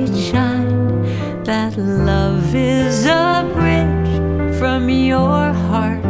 it shine that love is a bridge from your heart